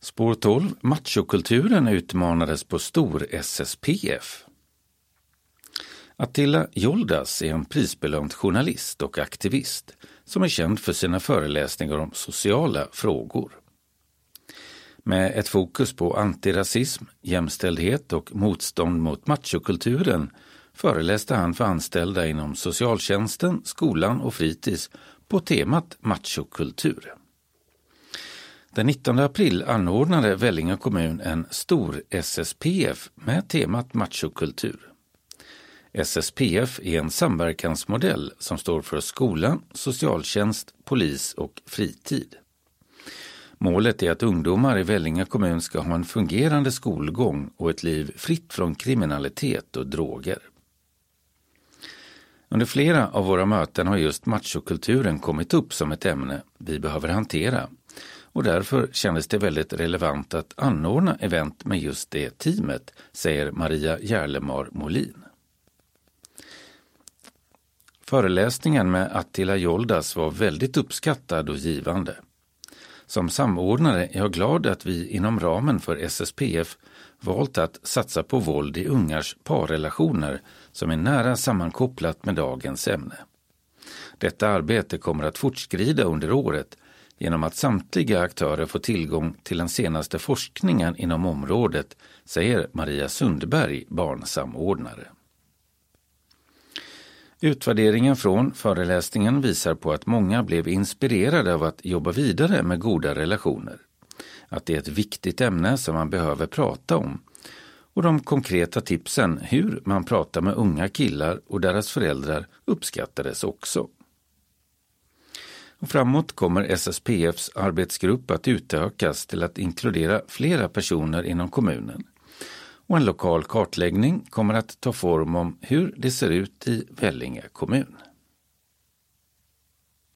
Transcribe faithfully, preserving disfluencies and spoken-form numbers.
Spår tolv. Machokulturen utmanades på stor S S P F. Attila Yoldas är en prisbelönt journalist och aktivist som är känd för sina föreläsningar om sociala frågor. Med ett fokus på antirasism, jämställdhet och motstånd mot machokulturen föreläste han för anställda inom socialtjänsten, skolan och fritids på temat machokultur. Den nittonde april anordnade Vellinge kommun en stor S S P F med temat machokultur. S S P F är en samverkansmodell som står för skolan, socialtjänst, polis och fritid. Målet är att ungdomar i Vellinge kommun ska ha en fungerande skolgång och ett liv fritt från kriminalitet och droger. Under flera av våra möten har just machokulturen kommit upp som ett ämne vi behöver hantera, och därför kändes det väldigt relevant att anordna event med just det teamet, säger Maria Järlemar Molin. Föreläsningen med Attila Yoldas var väldigt uppskattad och givande. Som samordnare är jag glad att vi inom ramen för S S P F valt att satsa på våld i ungars parrelationer som är nära sammankopplat med dagens ämne. Detta arbete kommer att fortskrida under året genom att samtliga aktörer får tillgång till den senaste forskningen inom området, säger Maria Sundberg, barnsamordnare. Utvärderingen från föreläsningen visar på att många blev inspirerade av att jobba vidare med goda relationer. Att det är ett viktigt ämne som man behöver prata om. Och de konkreta tipsen hur man pratar med unga killar och deras föräldrar uppskattades också. Och framåt kommer S S P F:s arbetsgrupp att utökas till att inkludera flera personer inom kommunen. Och en lokal kartläggning kommer att ta form om hur det ser ut i Vellinge kommun.